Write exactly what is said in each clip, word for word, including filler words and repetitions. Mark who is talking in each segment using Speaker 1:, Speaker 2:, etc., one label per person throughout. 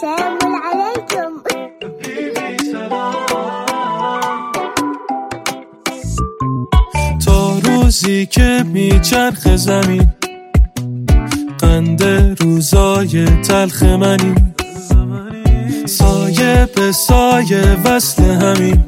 Speaker 1: السلام عليكم.
Speaker 2: تا روزی که میچرخ زمین، قند روزای تلخ منی، سایه به سایه وصل همین،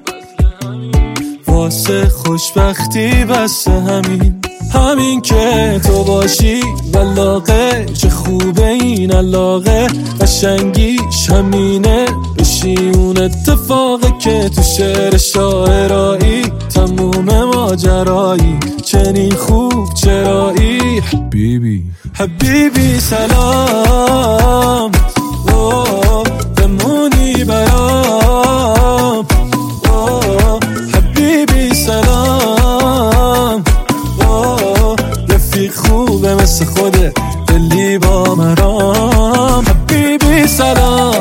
Speaker 2: واسه خوشبختی بس همین. همین که تو باشی ولاغه، چه خوبه این علاقه، قشنگیش همینه، بشی اون اتفاقه که تو شعر شاعرایی تموم ماجرایی، چنین خوب چرایی. حبیبی حبیبی سلام، اوه بمونی برام، اوه حبیبی سلام، اوه رفیق خوبه مثل خوده، دلی با مرام. حبیبی سلام.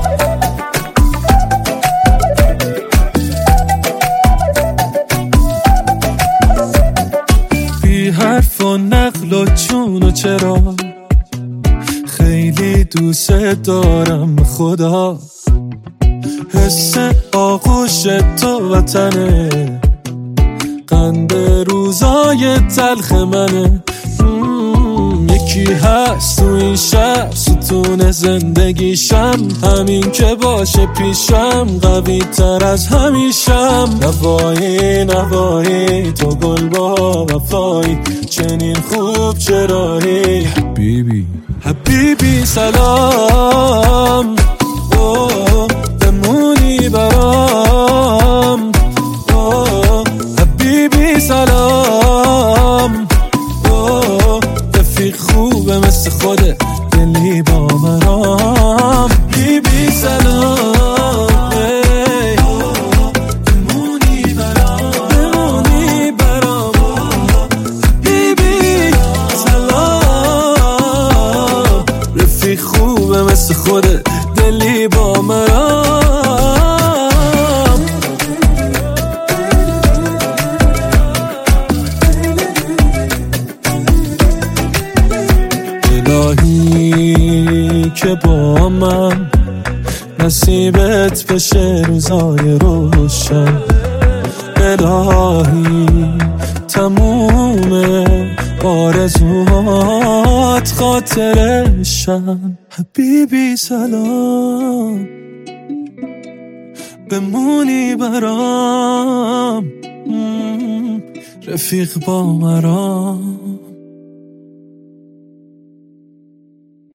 Speaker 2: بی حرف و نقل و چون و چرا، خیلی دوست دارم خدا، حس آغوش تو وطنه، قند روزای تلخ منه. یکی هست تو این شب ستون زندگیشم، همین که باشه پیشم قوی تر از همیشم. نوایی نوایی تو گل با وفایی، چنین خوب چرایی. حبیبی حبیبی سلام، اوه بمونی برام، اوه حبیبی سلام، اوه رفیق خوبه مثل خوده، دلی با مرام. حبیبی سلام، اوه بمونی برام، بمونی برام، حبیبی سلام، رفیق خوبه مثل خوده، دلی با مرام. الهی که با من نصیبت بشه روزای روشن، الهی تموم آرزوات خاطرشن. حبیبی سلام، بمونی برام، رفیق با مرام.